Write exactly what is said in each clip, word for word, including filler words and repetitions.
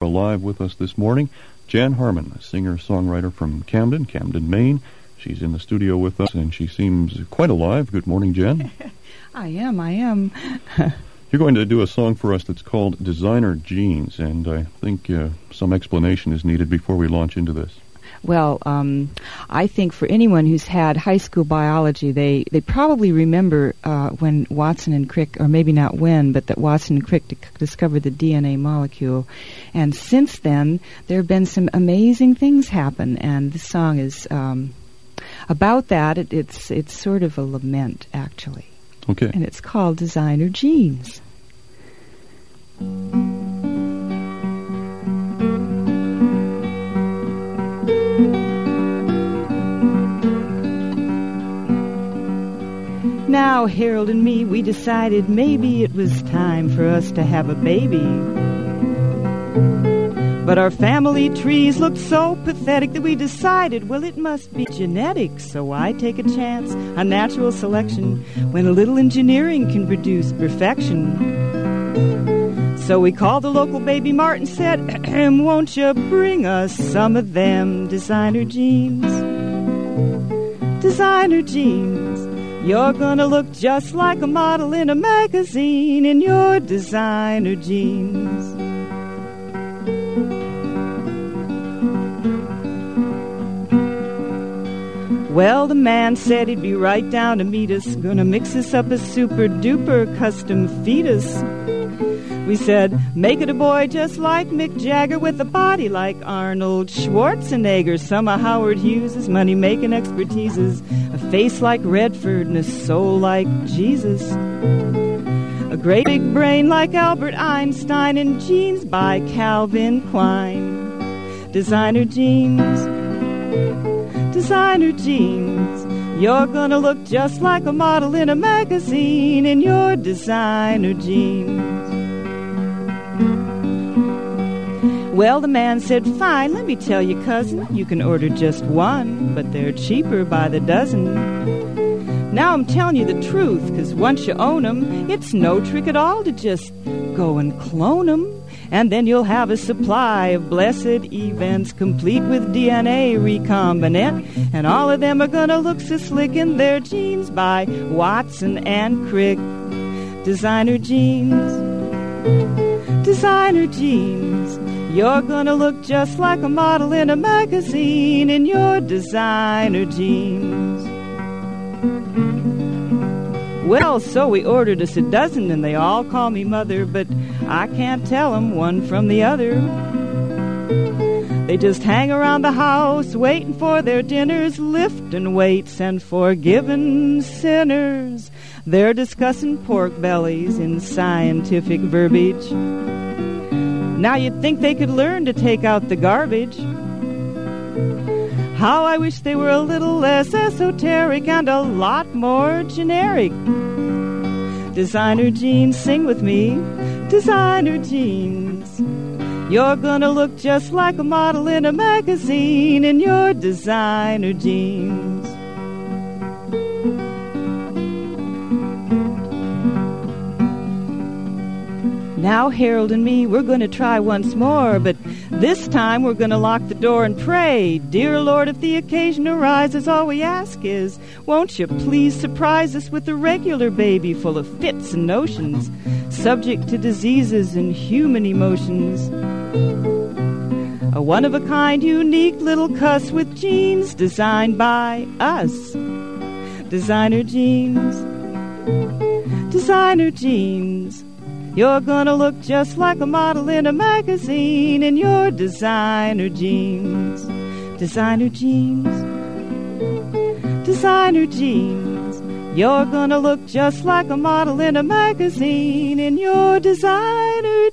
Alive with us this morning. Jan Harmon, a singer-songwriter from Camden, Camden, Maine. She's in the studio with us, and she seems quite alive. Good morning, Jan. I am, I am. You're going to do a song for us that's called Designer Jeans, and I think uh, some explanation is needed before we launch into this. Well, um, I think for anyone who's had high school biology, they, they probably remember uh, when Watson and Crick, or maybe not when, but that Watson and Crick d- discovered the D N A molecule. And since then, there have been some amazing things happen, and this song is um, about that. It, it's, it's sort of a lament, actually. Okay. And it's called Designer Jeans. Now, Harold and me, we decided maybe it was time for us to have a baby. But our family trees looked so pathetic that we decided, well, it must be genetics. So why take a chance on natural selection when a little engineering can produce perfection? So we called the local baby mart and said, won't you bring us some of them designer jeans? Designer jeans. You're gonna look just like a model in a magazine in your designer jeans. Well, the man said he'd be right down to meet us, gonna mix us up a super-duper custom fetus. We said, make it a boy just like Mick Jagger with a body like Arnold Schwarzenegger. Some of Howard Hughes' money-making expertises, a face like Redford and a soul like Jesus. A great big brain like Albert Einstein and jeans by Calvin Klein. Designer jeans, designer jeans. You're gonna look just like a model in a magazine in your designer jeans. Well, the man said, fine, let me tell you, cousin, you can order just one, but they're cheaper by the dozen. Now I'm telling you the truth, 'cause once you own 'em, it's no trick at all to just go and clone 'em. And then you'll have a supply of blessed events, complete with D N A recombinant. And all of them are gonna look so slick in their jeans by Watson and Crick. Designer jeans, designer jeans. You're gonna look just like a model in a magazine in your designer jeans. Well, so we ordered us a dozen, and they all call me mother, but I can't tell 'em one from the other. They just hang around the house waiting for their dinners, lifting weights and forgiving sinners. They're discussing pork bellies in scientific verbiage. Now you'd think they could learn to take out the garbage. How I wish they were a little less esoteric and a lot more generic. Designer jeans, sing with me. Designer jeans. You're gonna look just like a model in a magazine in your designer jeans. Now Harold and me, we're going to try once more, but this time we're going to lock the door and pray. Dear Lord, if the occasion arises, all we ask is, won't you please surprise us with a regular baby full of fits and notions, subject to diseases and human emotions. A one-of-a-kind, unique little cuss with jeans designed by us. Designer jeans, designer jeans. You're gonna look just like a model in a magazine in your designer jeans. Designer jeans, designer jeans. You're gonna look just like a model in a magazine in your designer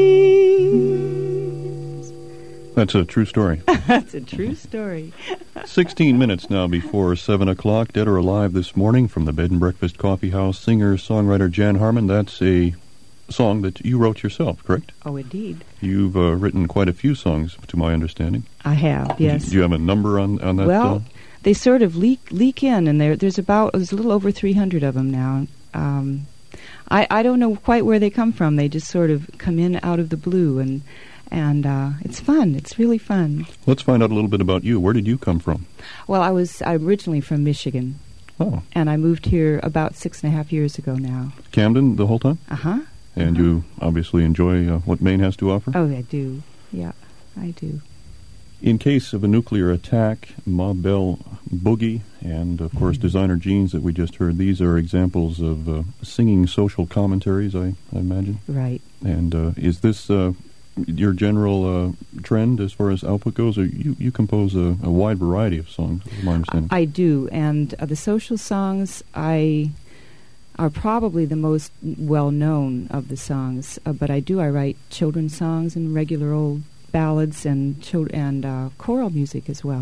jeans. That's a true story. That's a true story. Sixteen minutes now before seven o'clock. Dead or Alive this morning from the Bed and Breakfast Coffee House. Singer-songwriter Jan Harmon. That's a song that you wrote yourself, correct? Oh, indeed. You've uh, written quite a few songs, to my understanding. I have, yes. Do you have a number on, on that? Well, uh, they sort of leak leak in, and there there's about there's a little over three hundred of them now. Um, I I don't know quite where they come from. They just sort of come in out of the blue, and And uh, it's fun. It's really fun. Let's find out a little bit about you. Where did you come from? Well, I was I'm originally from Michigan. Oh. And I moved here about six and a half years ago now. Camden the whole time? Uh-huh. And uh-huh. you obviously enjoy uh, what Maine has to offer? Oh, I do. Yeah, I do. In case of a nuclear attack, Ma Bell Boogie, and of course Mhm. Designer Jeans that we just heard, these are examples of uh, singing social commentaries, I, I imagine. Right. And uh, is this uh, your general uh, trend as far as output goes? Or you, you compose a, a wide variety of songs, is my understanding. I do, and uh, the social songs I are probably the most well-known of the songs, uh, but I do, I write children's songs and regular old ballads and, chil- and uh, choral music as well.